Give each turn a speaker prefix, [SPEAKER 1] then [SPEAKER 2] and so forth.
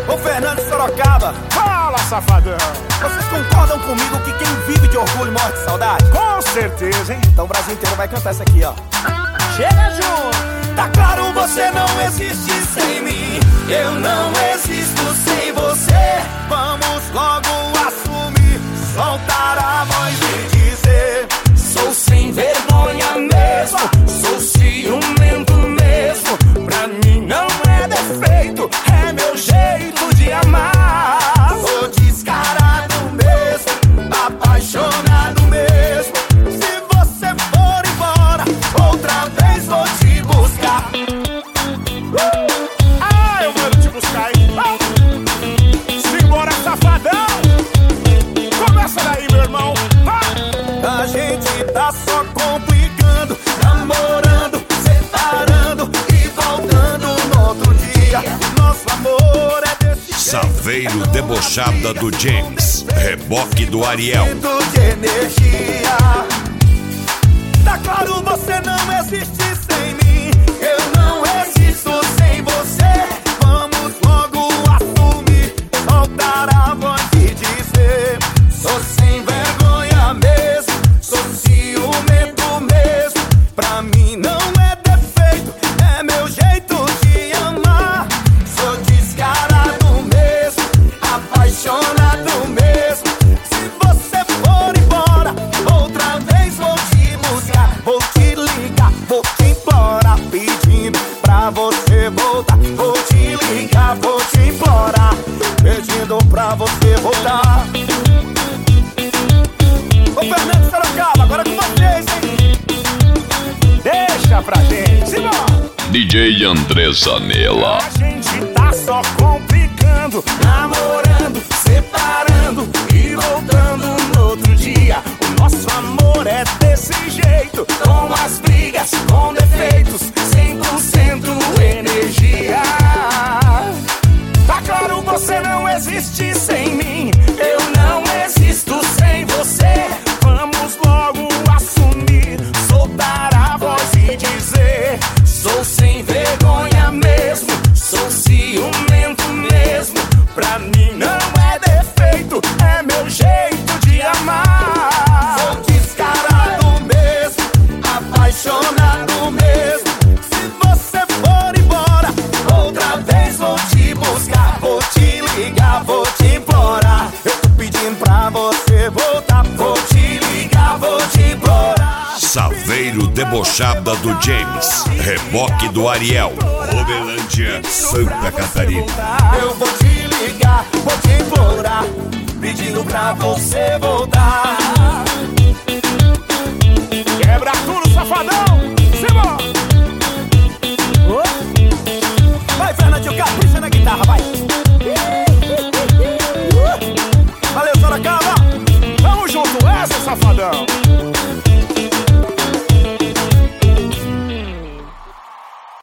[SPEAKER 1] Ô Fernando Sorocaba,
[SPEAKER 2] Fala, safadão.
[SPEAKER 1] vocês concordam comigo que quem vive de orgulho morre de saudade?
[SPEAKER 2] Com certeza, hein?
[SPEAKER 1] Então o Brasil inteiro vai cantar isso aqui, ó. Chega junto! Tá claro, você não existe sem mim. Eu não existo sem você. Vamos logo assumir, soltar a voz e dizer: sou sem vergonha mesmo, sou ciumento mesmo. Pra mim não é defeito, é meu jeito de amar. Sou descarado mesmo, apaixonado mesmo. Se você for embora, outra vez vou te buscar.
[SPEAKER 2] Eu mando te buscar, hein? Simbora, safadão. Começa daí, meu irmão.
[SPEAKER 1] A gente tá só complicando, namorando, separando e voltando no outro dia. Nosso amor é desse
[SPEAKER 3] Saveiro debochada do James, reboque do Ariel.
[SPEAKER 1] jeito de energia. Tá claro, você não existe sem mim. Eu não existo sem você. Vamos logo assumir, soltar a voz e dizer: sou sem vergonha mesmo, sou ciumento mesmo. Pra mim não é defeito, é meu jeito de amar. Sou descarado mesmo, apaixonado mesmo. Se você for embora, outra vez vou te buscar. Vou te ligar, vou te implorar, pedindo pra você voltar. Vou te ligar, vou te implorar, pedindo pra você voltar. Ô Fernando Sorocaba, agora com vocês, hein?
[SPEAKER 2] Deixa pra gente. Simbora.
[SPEAKER 4] DJ André Zanella.
[SPEAKER 2] A gente tá só complicando,
[SPEAKER 1] Namorando, separando e voltando no outro dia. O nosso amor é desse jeito, com as brigas, com defeitos, 100% energia.
[SPEAKER 2] tá claro, você não existe sem mim.
[SPEAKER 1] Eu não existo sem você.
[SPEAKER 2] Vamos logo assumir,
[SPEAKER 1] Soltar a voz e dizer: sou sem vergonha mesmo, sou ciumento mesmo. Pra mim não é defeito, é meu jeito de amar. Sou descarado mesmo, apaixonado mesmo. Se você for embora, outra vez vou te buscar. Vou te ligar, vou te implorar. Eu tô pedindo pra você voltar. Vou te ligar, vou te implorar.
[SPEAKER 3] Saveiro debochada do James, reboque do Ariel. Roberlândia, Santa Catarina.
[SPEAKER 1] Eu vou te ligar, vou te implorar, pedindo pra você voltar.
[SPEAKER 2] quebra tudo, safadão. Simbora.
[SPEAKER 1] Vai, Fernandinho, capricha na guitarra, vai. Valeu, Sorocaba.
[SPEAKER 2] Tamo junto, essa, safadão.